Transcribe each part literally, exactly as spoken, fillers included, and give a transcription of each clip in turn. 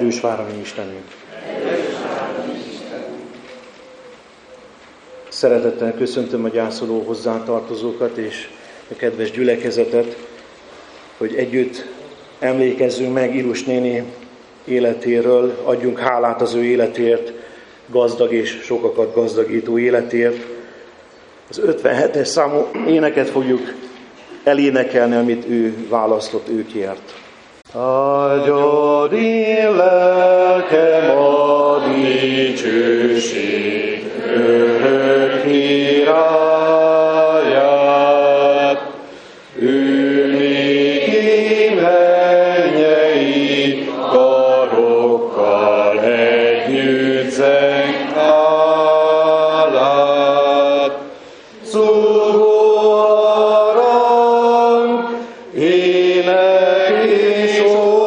Erős vár a mi Istenünk! Szeretettel köszöntöm a gyászoló hozzátartozókat és a kedves gyülekezetet, hogy együtt emlékezzünk meg Ilus néni életéről, adjunk hálát az ő életért, gazdag és sokakat gazdagító életért. Az ötvenhetes számú éneket fogjuk elénekelni, amit ő választott, ő kért. Áldjad én lelkem a dicsőség örök királyát, ő néki mennyei karokkal együtt zeng hálát. Zúgó harang, ének és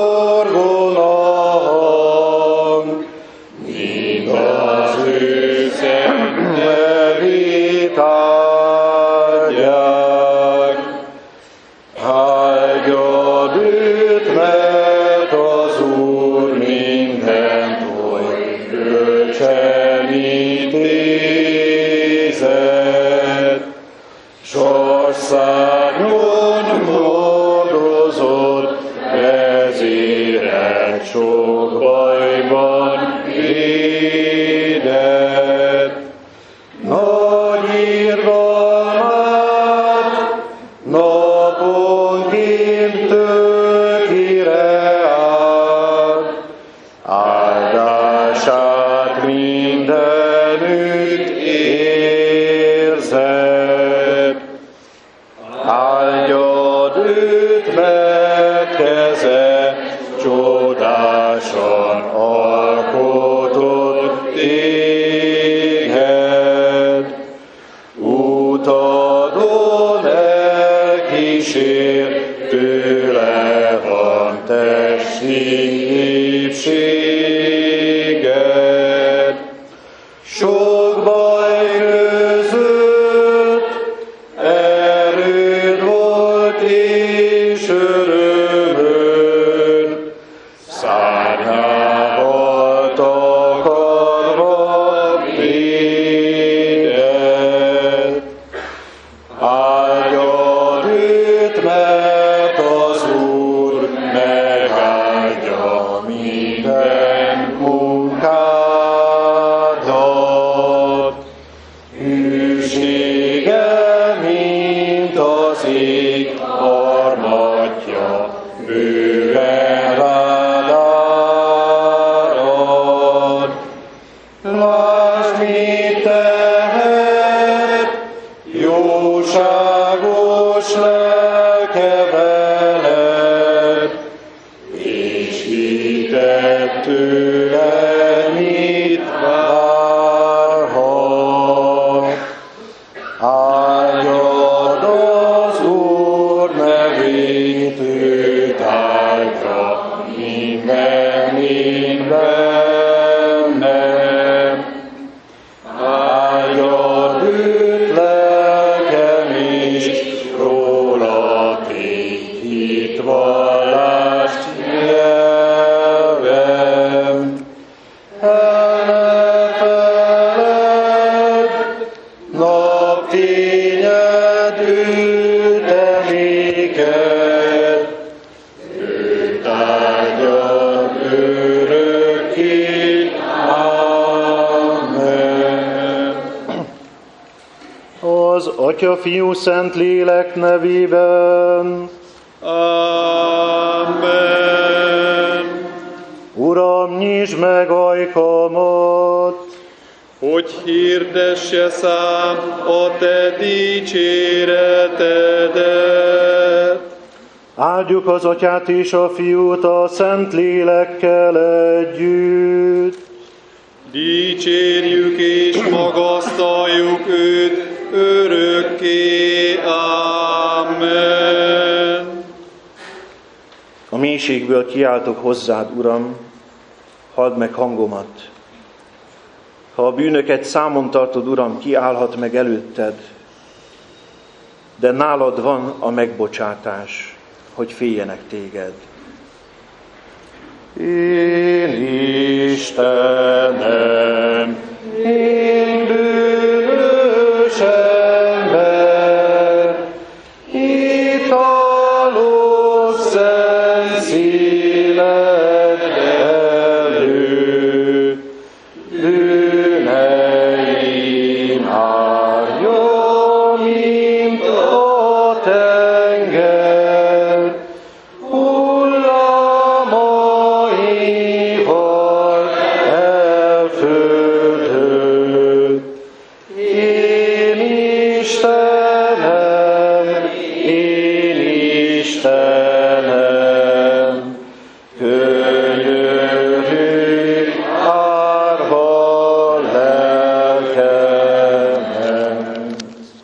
orgonahang, mind az ő szent nevét áldják. Áldjad őt, mert az Úr mindent oly bölcsen intézett, sas szárnyon hordozott, vezérelt, sok bajban védett. Nagy irgalmát naponként tökére áll, áldását mindenütt érzed. Áldjad őt, mert keze csodásan alkotott téged. Utadon elkísér, tőle van testi épséged. Sok baj között erőd volt és örömöd, szárnyával takarva védett. Áldjad őt, mert az Úr megáldja minden munkádat. Hűsége, mint az ég harmatja, bőven rád árad. Lásd, mit tehet, jóságos lelke veled, és hitett tőle, mit várhat. Áldjad az Úr nevét, őt áldja minden én bennem. Áldjad őt lelkem, és róla tégy hitvallást nyelvem. El ne feledd, napfényed őt emléked, őt áldjad örökké. Amen. Az Atya, Fiú, Szent Lélek nevében. Amen. Uram, nyisd meg ajkamat, Hogy hirdesse szám a te dicséretedet. áldjuk az Atyát és a Fiút a Szent Lélekkel együtt. Dicsérjük és magasztaljuk őt örökké. Amen. A mélységből kiáltok hozzád, Uram, halld meg hangomat. Ha a bűnöket számon tartod, Uram, ki állhat meg előtted? De nálad van a megbocsátás, hogy féljenek téged. Én Istenem, én bűnös ember, italos szent szíved előtt, bűneim árja, mint a tenger, hullamaival elföldött. Én Istenem, én Istenem, könyörülj árva lelkemen.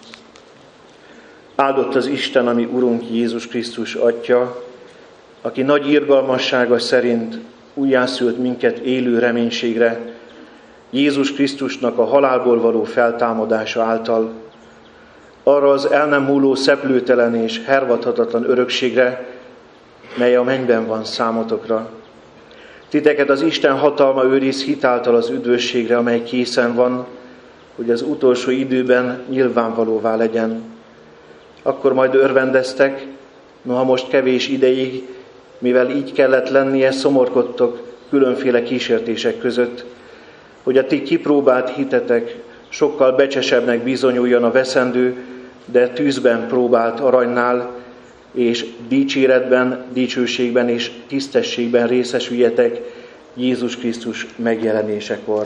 Áldott az Isten, ami Urunk Jézus Krisztus Atya, aki nagy irgalmassága szerint újjászült minket élő reménységre, Jézus Krisztusnak a halálból való feltámadása által, arra az el nem múló szeplőtelen és hervadhatatlan örökségre, mely a mennyben van számotokra. Titeket az Isten hatalma őriz hitáltal az üdvösségre, amely készen van, hogy az utolsó időben nyilvánvalóvá legyen. Akkor majd örvendeztek, noha most kevés ideig, mivel így kellett lennie, szomorkodtok különféle kísértések között, hogy a ti kipróbált hitetek sokkal becsesebbnek bizonyuljon a veszendő, de tűzben próbált aranynál, és dicséretben, dicsőségben és tisztességben részesüljetek Jézus Krisztus megjelenésekor.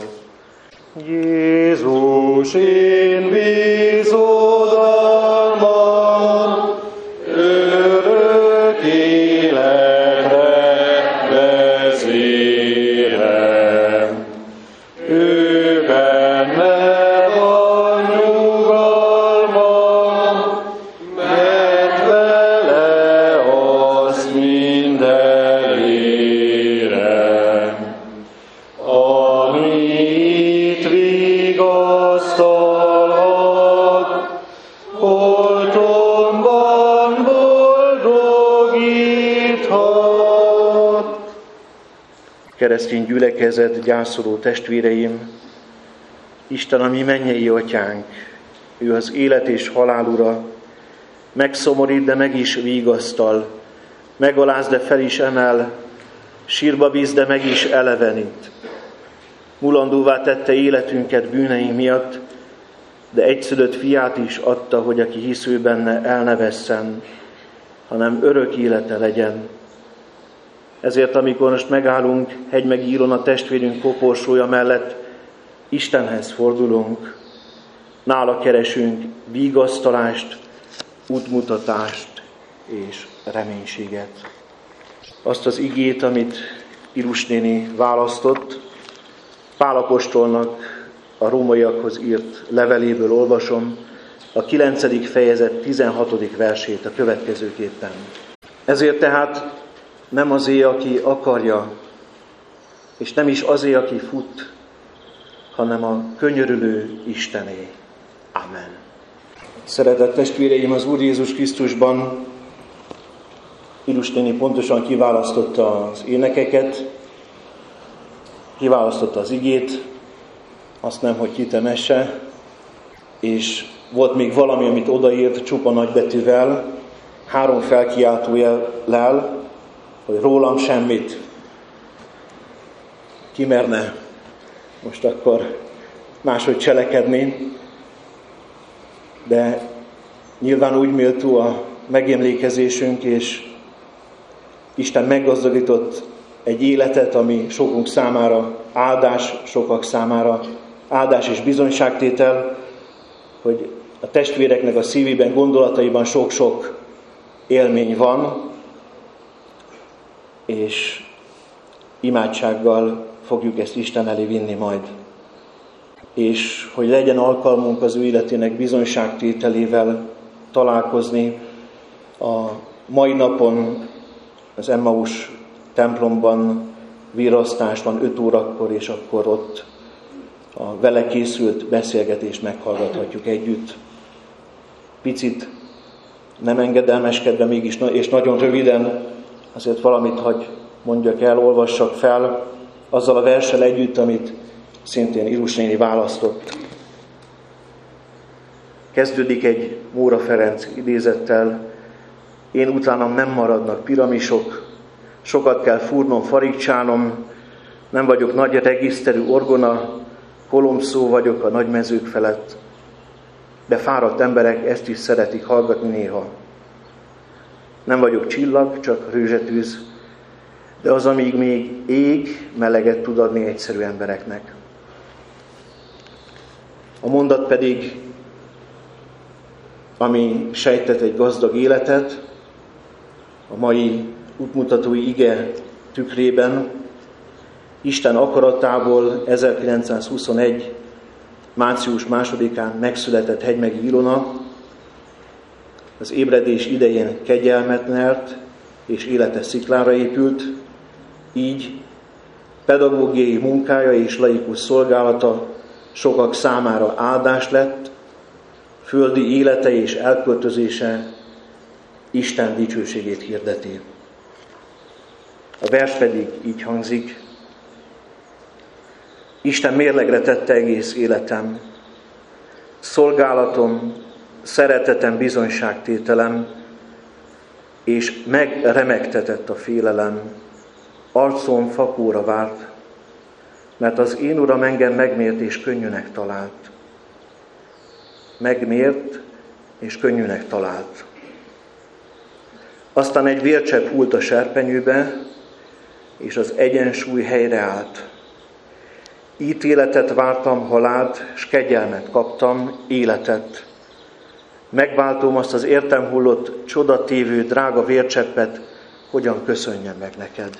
Jézus, én bízodalmam, örök életre vezérem. Ő benne van nyugalmam, mert vele az minden érem. Amit vigasztalhat, holtomban boldogíthat. Keresztény gyülekezet, gyászoló testvéreim, Isten, a mi mennyei atyánk, ő az élet és halál ura, megszomorít, de meg is vigasztal, megaláz, de fel is emel, sírba bíz, de meg is elevenít. Mulandóvá tette életünket bűneink miatt, de egyszülött fiát is adta, hogy aki hisz ő benne, el ne vesszen, hanem örök élete legyen. Ezért, amikor most megállunk hegymegíron a testvérünk koporsója mellett, Istenhez fordulunk, nála keresünk vigasztalást, útmutatást és reménységet. Azt az igét, amit Ilus néni választott, Pál apostolnak a rómaiakhoz írt leveléből olvasom, a kilencedik fejezet tizenhatodik versét a következőképpen. Ezért tehát nem azé, aki akarja, és nem is azé, aki fut, hanem a könyörülő Istené. Amen. Szeretett testvéreim, az Úr Jézus Krisztusban Ilus néni pontosan kiválasztotta az énekeket, kiválasztotta az igét, azt nem, hogy kitemesse, és volt még valami, amit odaírt csupa nagybetűvel, három felkiáltójellel, hogy rólam semmit. Ki merne most akkor máshogy cselekedni, de nyilván úgy méltó a megemlékezésünk, és Isten meggazdagított egy életet, ami sokunk számára áldás, sokak számára áldás és bizonyságtétel, hogy a testvéreknek a szívében, gondolataiban sok-sok élmény van, és imádsággal fogjuk ezt Isten elé vinni majd. És hogy legyen alkalmunk az ő életének bizonyságtételével találkozni, a mai napon az Emmaus templomban virasztás van öt órakor, és akkor ott a vele készült beszélgetést meghallgathatjuk együtt. Picit nem engedelmeskedve mégis, és nagyon röviden azért valamit hagy mondjak el, olvassak fel, azzal a verssel együtt, amit szintén Ilus néni választott. Kezdődik egy Móra Ferenc idézettel: én utánam nem maradnak piramisok, sokat kell fúrnom, farigcsálnom, nem vagyok nagy regiszterű orgona, kolomszó vagyok a nagy mezők felett, de fáradt emberek ezt is szeretik hallgatni néha. Nem vagyok csillag, csak rőzsetűz, de az, amíg még ég, meleget tud adni egyszerű embereknek. A mondat pedig, ami sejtett egy gazdag életet, a mai útmutatói ige tükrében, Isten akaratából ezerkilencszázhuszonegy. március másodikán megszületett Hegymegi Ilona az ébredés idején kegyelmet nyert és élete sziklára épült, így pedagógiai munkája és laikus szolgálata sokak számára áldás lett, földi élete és elköltözése Isten dicsőségét hirdeti. A vers pedig így hangzik: Isten mérlegre tette egész életem, szolgálatom, szeretetem, bizonyságtételem, és megremegtetett a félelem, arcom fakóra várt, mert az én Uram engem megmért és könnyűnek talált. Megmért és könnyűnek talált. Aztán egy vércsepp hult a serpenyőbe, és az egyensúly helyreállt. Ítéletet vártam, halált, s kegyelmet kaptam, életet. Megváltom azt az értem hullott, csodatévő, drága vércseppet, hogyan köszönjem meg neked.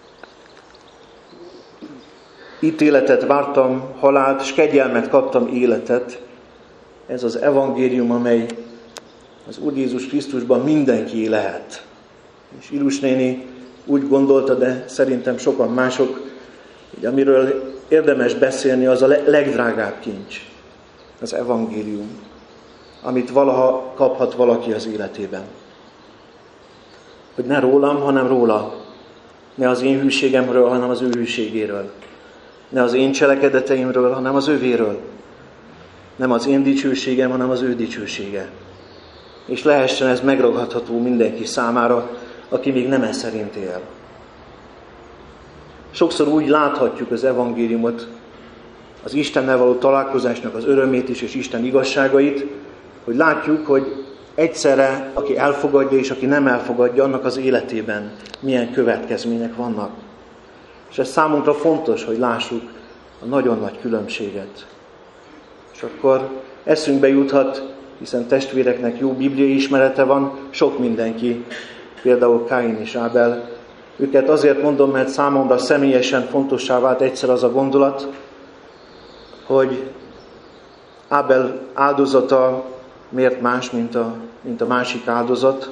Ítéletet vártam, halált, s kegyelmet kaptam, életet. Ez az evangélium, amely az Úr Jézus Krisztusban mindenki lehet. És Ilus néni úgy gondolta, de szerintem sokan mások, hogy amiről érdemes beszélni, az a legdrágább kincs, az evangélium, amit valaha kaphat valaki az életében. Hogy ne rólam, hanem róla. Ne az én hűségemről, hanem az ő hűségéről. Ne az én cselekedeteimről, hanem az övéről. Nem az én dicsőségem, hanem az ő dicsősége. És lehessen ez megragadható mindenki számára, aki még nem ez szerint él. Sokszor úgy láthatjuk az evangéliumot, az Istennel való találkozásnak az örömét is, és Isten igazságait, hogy látjuk, hogy egyszerre, aki elfogadja és aki nem elfogadja, annak az életében milyen következmények vannak. És ez számunkra fontos, hogy lássuk a nagyon nagy különbséget. És akkor eszünkbe juthat, hiszen testvéreknek jó bibliai ismerete van, sok mindenki, például Káin és Ábel. Őket azért mondom, mert számomra személyesen fontossá vált egyszer az a gondolat, hogy Ábel áldozata miért más, mint a, mint a másik áldozat.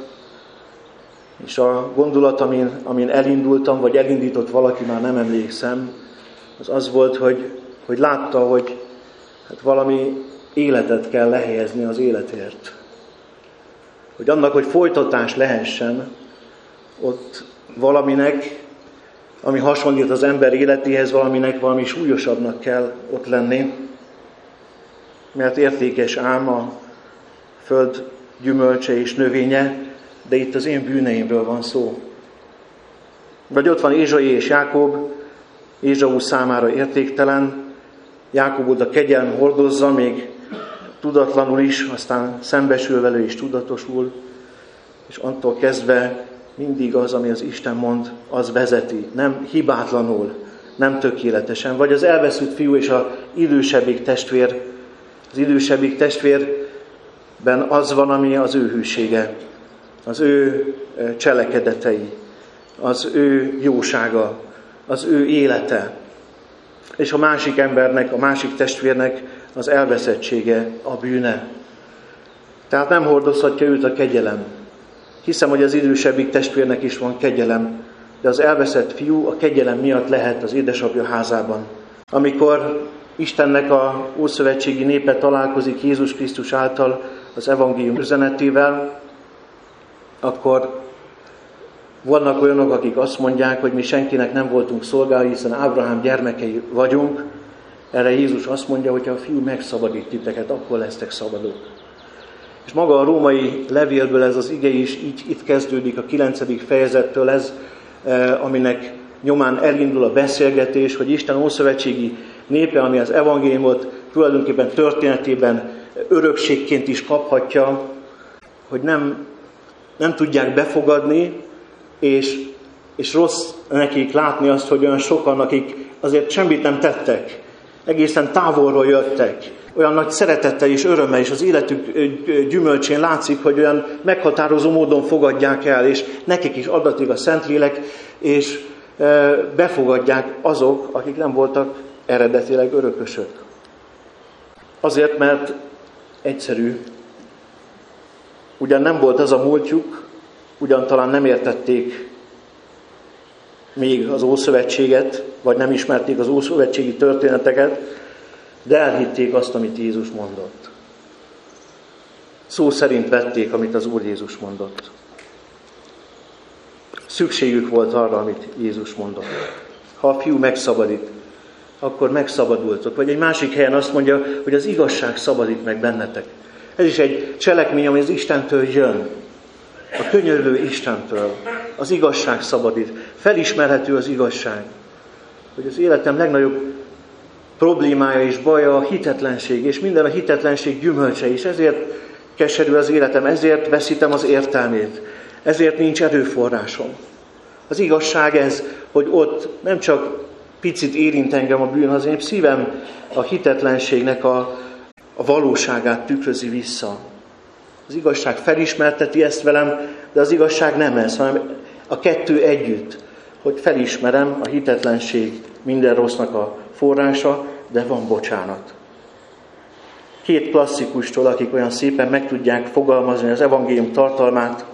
És a gondolat, amin, amin elindultam, vagy elindított valaki, már nem emlékszem, az az volt, hogy, hogy látta, hogy hát valami életet kell lehelyezni az életért. Hogy annak, hogy folytatás lehessen, ott valaminek, ami hasonlít az ember életéhez, valaminek valami súlyosabbnak kell ott lenni, mert értékes ám a föld gyümölcse és növénye, de itt az én bűneimről van szó. Vagy ott van Ézsai és Jákob, Ézsau számára értéktelen, Jákobot a kegyelm hordozza, még tudatlanul is, aztán szembesül vele és tudatosul, és attól kezdve mindig az, ami az Isten mond, az vezeti, nem hibátlanul, nem tökéletesen. Vagy az elveszült fiú és az idősebbik testvér, az idősebbik testvérben az van, ami az ő hűsége, az ő cselekedetei, az ő jósága, az ő élete. És a másik embernek, a másik testvérnek az elveszettsége, a bűne. Tehát nem hordozhatja őt a kegyelem. Hiszem, hogy az idősebbik testvérnek is van kegyelem, de az elveszett fiú a kegyelem miatt lehet az édesapja házában. Amikor Istennek a ószövetségi népe találkozik Jézus Krisztus által az evangélium üzenetével, akkor Vannak olyanok, akik azt mondják, hogy mi senkinek nem voltunk szolgái, hiszen Ábrahám gyermekei vagyunk. Erre Jézus azt mondja, hogy ha a Fiú megszabadít titeket, akkor lesztek szabadok. És maga a római levélből ez az ige is így itt kezdődik, a kilencedik fejezettől ez, aminek nyomán elindul a beszélgetés, hogy Isten ószövetségi népe, ami az evangéliumot tulajdonképpen történetében örökségként is kaphatja, hogy nem, nem tudják befogadni, és, és rossz nekik látni azt, hogy olyan sokan, akik azért semmit nem tettek, egészen távolról jöttek, olyan nagy szeretettel és örömmel, és az életük gyümölcsén látszik, hogy olyan meghatározó módon fogadják el, és nekik is adatik a Szentlélek, és befogadják azok, akik nem voltak eredetileg örökösök. Azért, mert egyszerű, ugyan nem volt az a múltjuk, ugyan talán nem értették még az Ószövetséget, vagy nem ismerték az ószövetségi történeteket, de elhitték azt, amit Jézus mondott. Szó szerint vették, amit az Úr Jézus mondott. Szükségük volt arra, amit Jézus mondott. Ha a Fiú megszabadít, akkor megszabadultok. Vagy egy másik helyen azt mondja, hogy az igazság szabadít meg bennetek. Ez is egy cselekmény, ami az Istentől jön. A könyörgő Istentől. Az igazság szabadít. Felismerhető az igazság. Hogy az életem legnagyobb problémája és baja a hitetlenség, és minden a hitetlenség gyümölcse is. Ezért keserű az életem, ezért veszítem az értelmét. Ezért nincs erőforrásom. Az igazság ez, hogy ott nem csak picit érint engem a bűn, az én szívem a hitetlenségnek a, a valóságát tükrözi vissza. Az igazság felismerteti ezt velem, de az igazság nem ez, hanem a kettő együtt, hogy felismerem a hitetlenség minden rossznak a forrása, de van bocsánat. Két klasszikustól, akik olyan szépen meg tudják fogalmazni az evangélium tartalmát,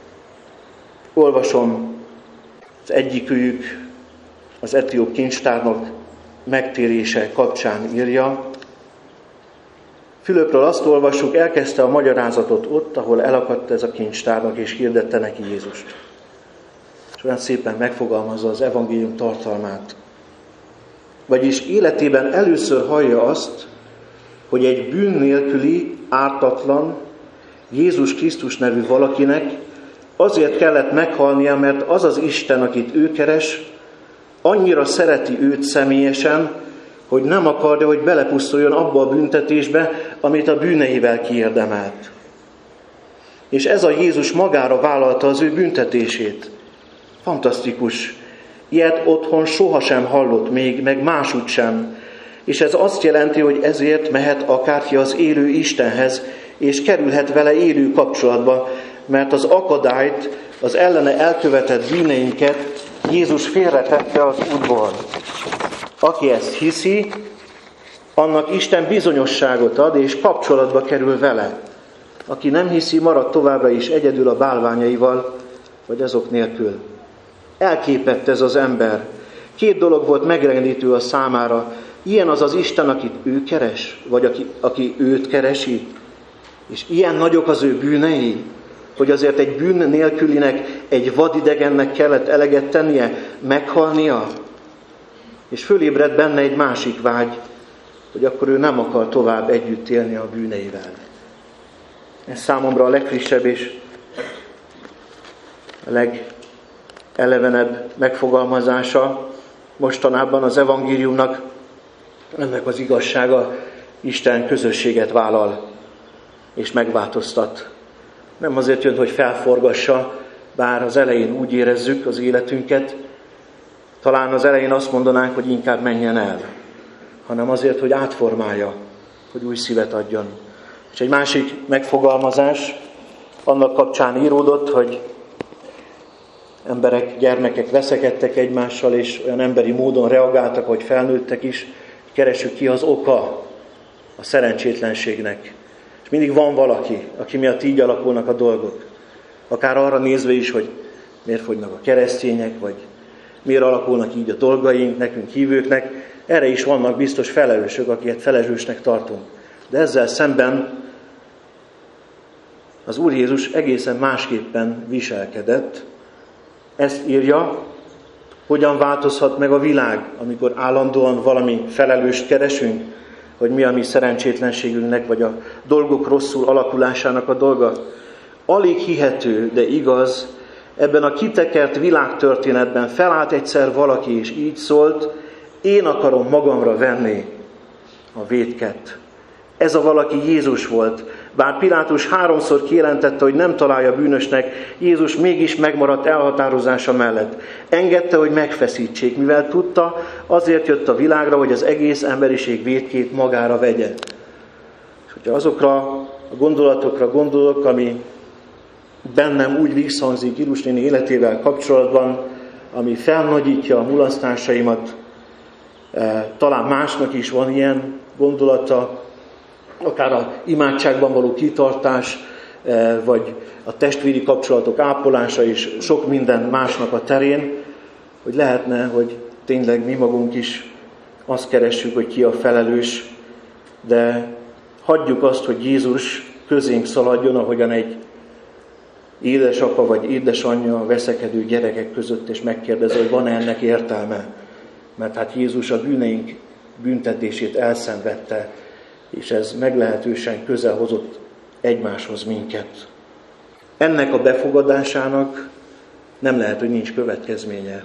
olvasom az egyikük, az etióp kincstárnok megtérése kapcsán írja. Fülöpről azt olvassuk, elkezdte a magyarázatot ott, ahol elakadt ez a kincstárnok, és hirdette neki Jézust. És olyan szépen megfogalmazza az evangélium tartalmát. Vagyis életében először hallja azt, hogy egy bűn nélküli, ártatlan, Jézus Krisztus nevű valakinek azért kellett meghalnia, mert az az Isten, akit ő keres, annyira szereti őt személyesen, hogy nem akarja, hogy belepusztuljon abba a büntetésbe, amit a bűneivel kiérdemelt. És ez a Jézus magára vállalta az ő büntetését. Fantasztikus. Ilyet otthon sohasem hallott még, meg másút sem. És ez azt jelenti, hogy ezért mehet akárki az élő Istenhez, és kerülhet vele élő kapcsolatba, mert az akadályt, az ellene elkövetett bűneinket Jézus félretette az útból. Aki ezt hiszi, annak Isten bizonyosságot ad, és kapcsolatba kerül vele. Aki nem hiszi, marad továbbra is egyedül a bálványaival, vagy azok nélkül. Elképett ez az ember. Két dolog volt megrendítő a számára. Ilyen az az Isten, akit ő keres, vagy aki, aki őt keresi. És ilyen nagyok az ő bűnei, hogy azért egy bűn nélkülinek, egy vadidegennek kellett eleget tennie, meghalnia. És fölébred benne egy másik vágy, hogy akkor ő nem akar tovább együtt élni a bűneivel. Ez számomra a legfrissebb és a legelevenebb megfogalmazása mostanában az evangéliumnak. Ennek az igazsága, Isten közösséget vállal és megváltoztat. Nem azért jön, hogy felforgassa, bár az elején úgy érezzük az életünket, talán az elején azt mondanánk, hogy inkább menjen el, hanem azért, hogy átformálja, hogy új szívet adjon. És egy másik megfogalmazás annak kapcsán íródott, hogy emberek, gyermekek veszekedtek egymással, és olyan emberi módon reagáltak, hogy felnőttek is, keressük ki az oka a szerencsétlenségnek. És mindig van valaki, aki miatt így alakulnak a dolgok. Akár arra nézve is, hogy miért fogynak a keresztények, vagy miért alakulnak így a dolgaink, nekünk hívőknek. Erre is vannak biztos felelősök, akiket felelősnek tartunk. De ezzel szemben az Úr Jézus egészen másképpen viselkedett, Ezt írja, hogyan változhat meg a világ, amikor állandóan valami felelőst keresünk, hogy mi a mi szerencsétlenségünknek, vagy a dolgok rosszul alakulásának a dolga. Alig hihető, de igaz, ebben a kitekert világtörténetben felállt egyszer valaki, és így szólt: én akarom magamra venni a vétket. Ez a valaki Jézus volt. Bár Pilátus háromszor kijelentette, hogy nem találja bűnösnek, Jézus mégis megmaradt elhatározása mellett. Engedte, hogy megfeszítsék, mivel tudta, azért jött a világra, hogy az egész emberiség vétkét magára vegye. És hogyha azokra a gondolatokra gondolok, ami bennem úgy visszhangzik Ilus néni életével kapcsolatban, ami felnagyítja a mulasztásaimat, talán másnak is van ilyen gondolata, akár a imádságban való kitartás, vagy a testvéri kapcsolatok ápolása és sok minden másnak a terén, hogy lehetne, hogy tényleg mi magunk is azt keressük, hogy ki a felelős, de hagyjuk azt, hogy Jézus közénk szaladjon, ahogyan egy édesapa vagy édesanyja a veszekedő gyerekek között, és megkérdezi, hogy van-e ennek értelme. Mert hát Jézus a bűneink büntetését elszenvedte, és ez meglehetősen közel hozott egymáshoz minket. Ennek a befogadásának nem lehet, hogy nincs következménye.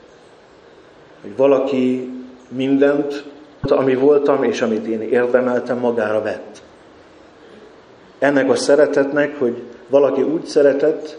Hogy valaki mindent, ami voltam és amit én érdemeltem, magára vett. Ennek a szeretetnek, hogy valaki úgy szeretett,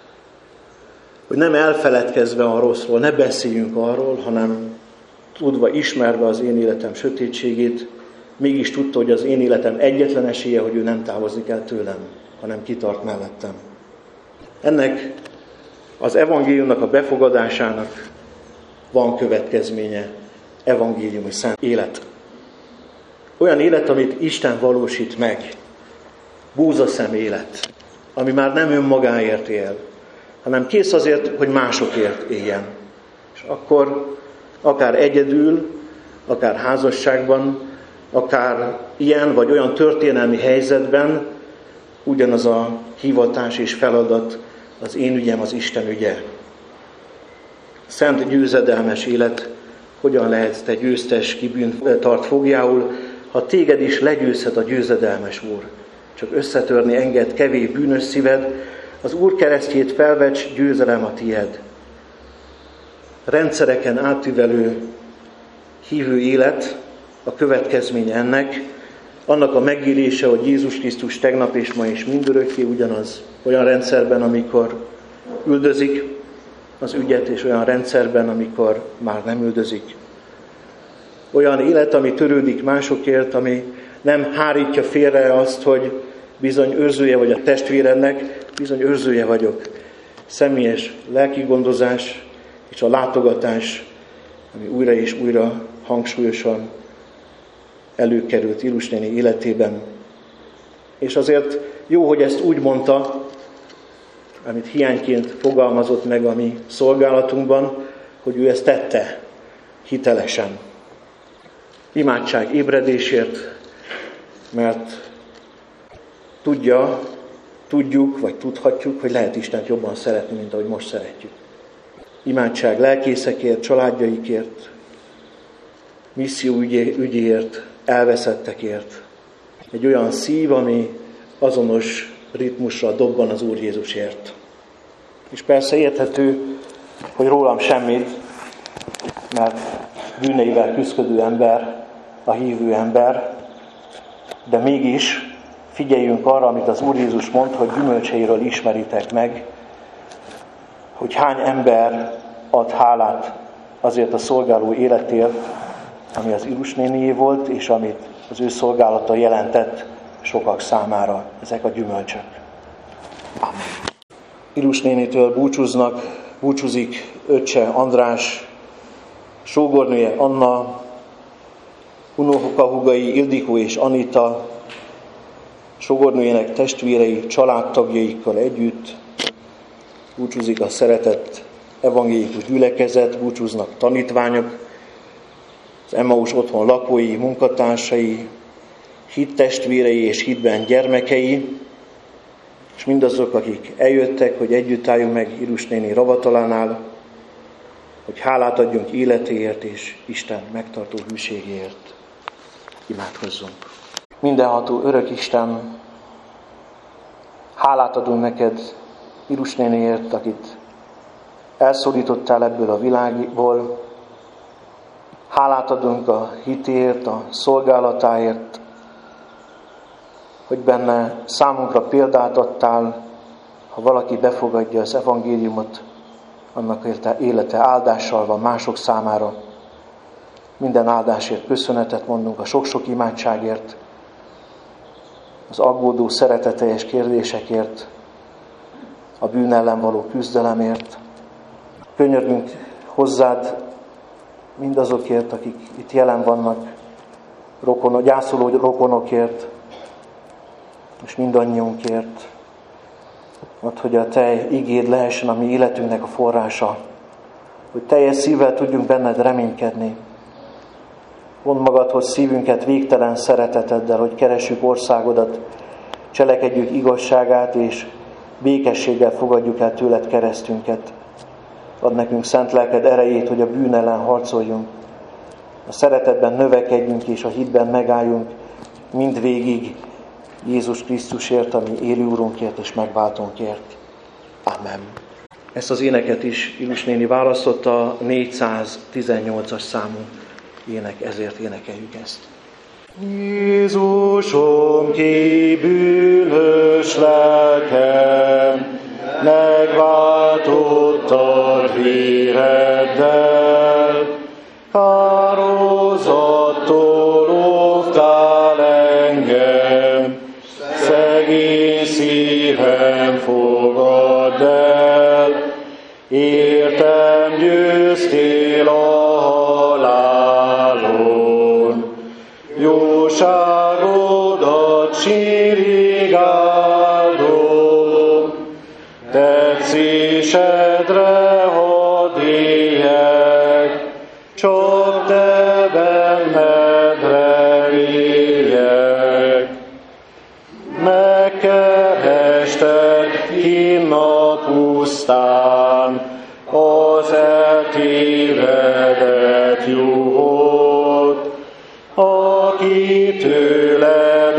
hogy nem elfeledkezve a rosszról, ne beszéljünk arról, hanem tudva, ismerve az én életem sötétségét, mégis tudta, hogy az én életem egyetlen esélye, hogy ő nem távozik el tőlem, hanem kitart mellettem. Ennek az evangéliumnak a befogadásának van következménye, evangéliumi szent élet. Olyan élet, amit Isten valósít meg, búzaszem élet, ami már nem önmagáért él, hanem kész azért, hogy másokért éljen. És akkor akár egyedül, akár házasságban, akár ilyen vagy olyan történelmi helyzetben ugyanaz a hivatás és feladat, az én ügyem, az Isten ügye. Szent győzedelmes élet, hogyan lehetsz te győztes, ki bűnt tart fogjául, ha téged is legyőzhet a győzedelmes Úr. Csak összetörni enged kevés bűnös szíved, az Úr keresztjét felvecs, győzelem a tied. Rendszereken átívelő hívő élet, a következménye ennek, annak a megélése, hogy Jézus Krisztus tegnap és ma és mindörökké ugyanaz. Olyan rendszerben, amikor üldözik az ügyet, és olyan rendszerben, amikor már nem üldözik. Olyan élet, ami törődik másokért, ami nem hárítja félre azt, hogy bizony őrzője vagy a testvérednek, bizony őrzője vagyok. Személyes lelki gondozás és a látogatás, ami újra és újra hangsúlyosan előkerült Ilus néni életében. És azért jó, hogy ezt úgy mondta, amit hiányként fogalmazott meg a mi szolgálatunkban, hogy ő ezt tette hitelesen. Imádság ébredésért, mert tudja, tudjuk, vagy tudhatjuk, hogy lehet Istent jobban szeretni, mint ahogy most szeretjük. Imádság lelkészekért, családjaikért, misszió ügyéért, elveszettekért. Egy olyan szív, ami azonos ritmusra dobban az Úr Jézusért. És persze érthető, hogy rólam semmit, mert bűneivel küszködő ember, a hívő ember, de mégis figyeljünk arra, amit az Úr Jézus mond, hogy gyümölcseiről ismeritek meg, hogy hány ember ad hálát azért a szolgáló életért, ami az Ilus nénié volt, és amit az ő szolgálata jelentett sokak számára. Ezek a gyümölcsök. Amen. Ilus nénitől búcsúznak, búcsúzik öccse András, sógornője Anna, unokahúgai Ildikó és Anita, sógornőjének testvérei, családtagjaikkal együtt, búcsúzik a szeretett evangélikus gyülekezet, búcsúznak tanítványok, az Emmaus otthon lakói, munkatársai, hittestvérei és hitben gyermekei, és mindazok, akik eljöttek, hogy együtt álljunk meg Ilus néni ravatalánál, hogy hálát adjunk életéért és Isten megtartó hűségéért. Imádkozzunk. Mindenható örök Isten, hálát adunk neked Ilus néniért, akit elszólítottál ebből a világból. Hálát adunk a hitért, a szolgálatáért, hogy benne számunkra példát adtál, ha valaki befogadja az evangéliumot, annak érte élete áldással van mások számára. Minden áldásért köszönetet mondunk, a sok-sok imádságért, az aggódó szeretetteljes kérdésekért, a bűn ellen való küzdelemért. Könyörgünk hozzád mindazokért, akik itt jelen vannak, rokonok, gyászoló rokonokért, és mindannyiunkért. Add, hogy a te igéd lehessen a mi életünknek a forrása, hogy teljes szívvel tudjunk benned reménykedni. Vond magadhoz szívünket végtelen szereteteddel, hogy keressük országodat, cselekedjük igazságát, és békességgel fogadjuk el tőled keresztünket. Add nekünk szent lelked erejét, hogy a bűn ellen harcoljunk, a szeretetben növekedjünk, és a hitben megálljunk mindvégig Jézus Krisztusért, ami élő Urunkért és megváltónkért. Amen. Ezt az éneket is Ilus néni választotta, a négyszáztizennyolcas számú ének, ezért énekeljük ezt. Jézusom, ki bűnös lelkem, megváltottad véreddel, kározattól óvtál engem, szegény szívem fogadd el, értem győztél a halálon, jóságodat sírig áldom, tetszésedre hadd éljek, csak te benned reméljek. Megkerested kinn a pusztán az eltévedett juhot, aki tőled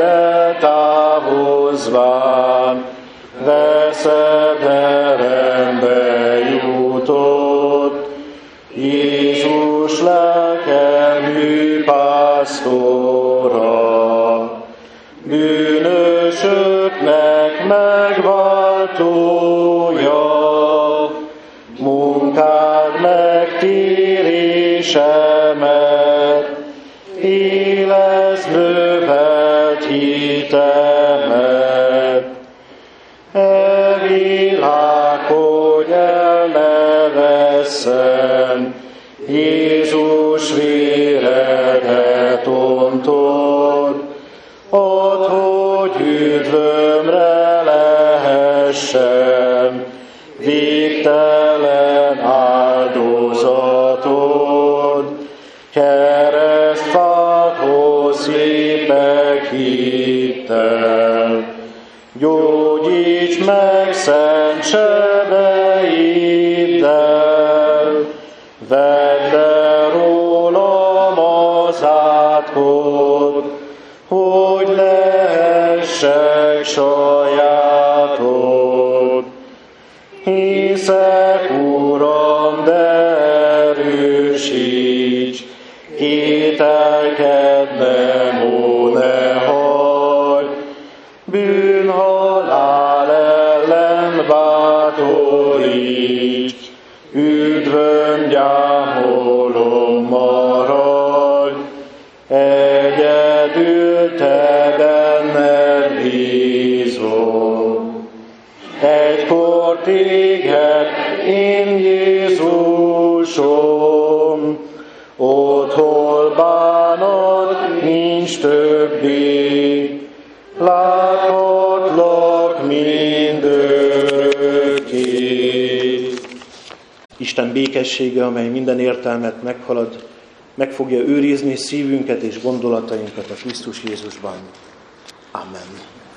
eltávozván veszedelembe jutott. Jézus lelkem hű pásztora, bűnösöknek megváltója, munkád megtérésemet, élesd növelt hitemet. E világ, hogy el ne vesszen, Jézus véredet ontod, add, hogy üdvömre lehessen végtelen áldozatod. Keresztfádhoz lépek hittel, gyógyíts meg szent sebeiddel, vedd le rólam az átkot, hogy lehessek sajátod. Hiszek, Uram, de erősíts, kételkednem, ó, ne hagyd, bűnhalál ellen bátoríts, üdvöm gyámolom maradj, egyedül te benned bízom. Egykor téged én, Jézusom, ott, hol bánat nincs többé, láthatlak mindörökké. Isten békessége, amely minden értelmet meghalad, meg fogja őrizni szívünket és gondolatainkat a Krisztus Jézusban. Amen.